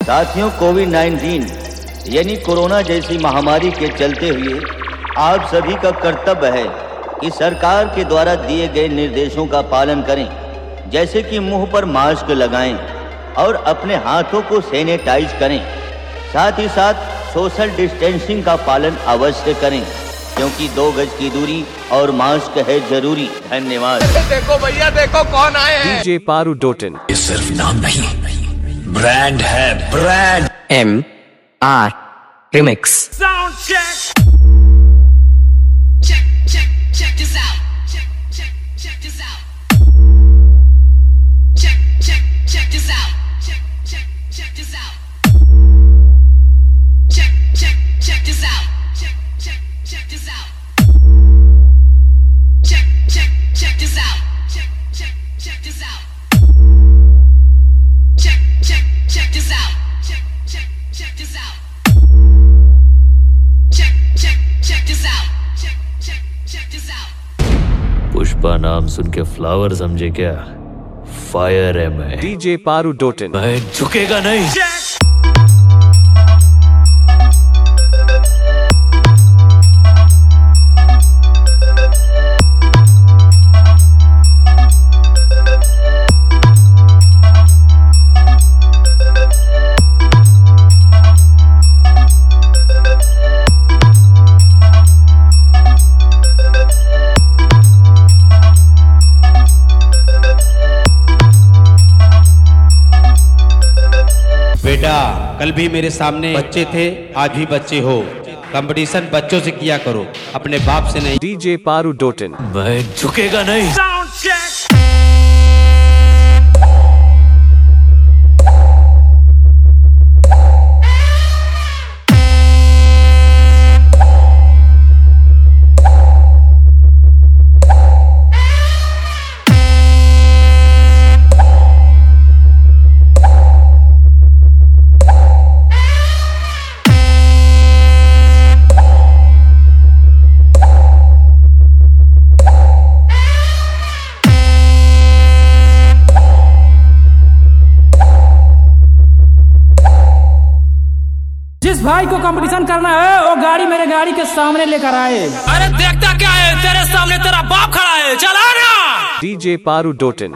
साथियों, कोविड-19 यानी कोरोना जैसी महामारी के चलते हुए आप सभी का कर्तव्य है कि सरकार के द्वारा दिए गए निर्देशों का पालन करें, जैसे कि मुंह पर मास्क लगाएं और अपने हाथों को सैनिटाइज करें। साथ ही साथ सोशल डिस्टेंसिंग का पालन अवश्य करें, क्योंकि 2 गज की दूरी और मास्क है जरूरी। धन्यवाद। देखो भैया, देखो कौन आए हैं। डीजे पारू डोटन। ये सिर्फ नाम नहीं, ब्रांड है, brand. MR Remix। Sound check. Check this out. Check this out. Check this out. Check this out. Check this out. Check this out. Check this out. Check this out. Check this out. Check this out. Check this out. Check this out. Pushpa नाम सुन के flower समझे क्या? Fire है मैं। DJ Paru डोटन। मैं झुकेगा नहीं। बेटा, कल भी मेरे सामने बच्चे थे, आज भी बच्चे हो। कंपटीशन बच्चों से किया करो, अपने बाप से नहीं। डीजे पारू डोटन। मैं झुकेगा नहीं। Sound check. जिस भाई को कंपटीशन करना है वो गाड़ी मेरे गाड़ी के सामने लेकर आए। अरे देखता क्या है, तेरे सामने तेरा बाप खड़ा है, चला ना। डीजे पारू डोटन।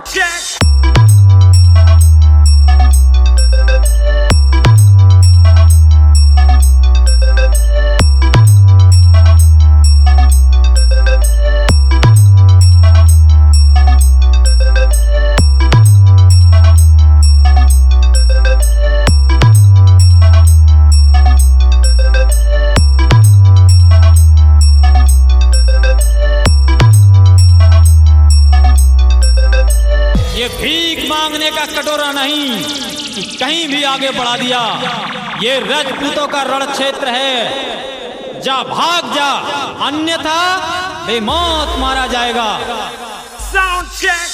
ये भीख मांगने का कटोरा नहीं कि कहीं भी आगे बढ़ा दिया। ये राजपूतों का रण क्षेत्र है, जा भाग जा, अन्यथा बेमौत मारा जाएगा। Sound check.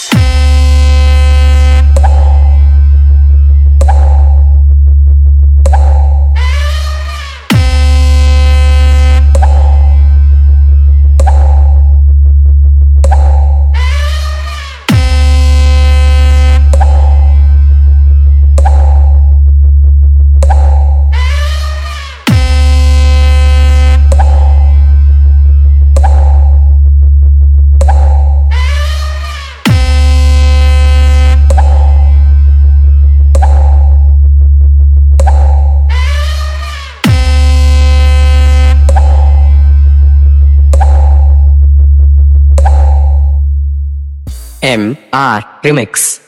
MR Remix।